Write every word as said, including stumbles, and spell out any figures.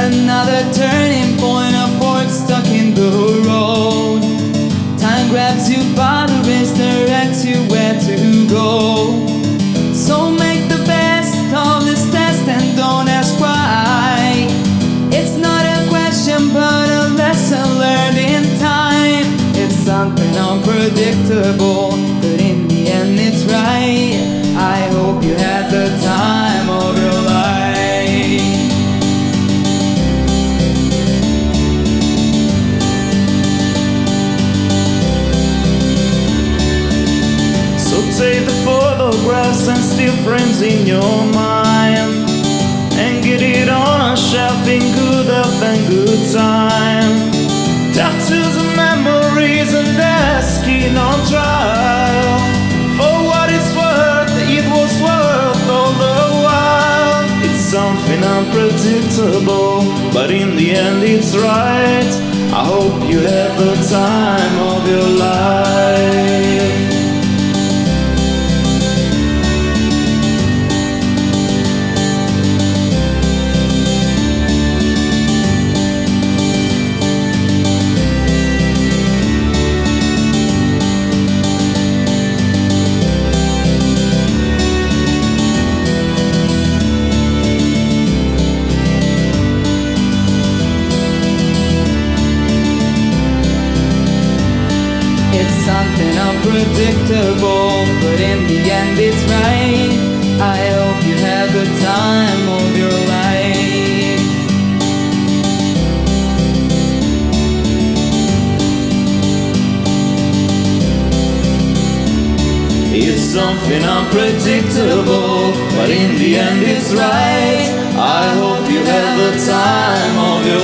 Another turning point, a fork stuck in the road. Time grabs you by the wrist, directs you where to go. So make the best of this test and don't ask why. It's not a question but a lesson learned in time. It's something unpredictable, but in the end it's right. I hope you had the time of your life. So take the photographs and still frames in your mind, and get it on a shelf in good health and good time. Tattoos and memories and their skin on trial. For what it's worth, it was worth all the while. It's something unpredictable, but in the end it's right. I hope you had the time of your life. It's something unpredictable, but in the end it's right. I hope you had the time of your life. It's something unpredictable, but in the end it's right. I hope you had the time of your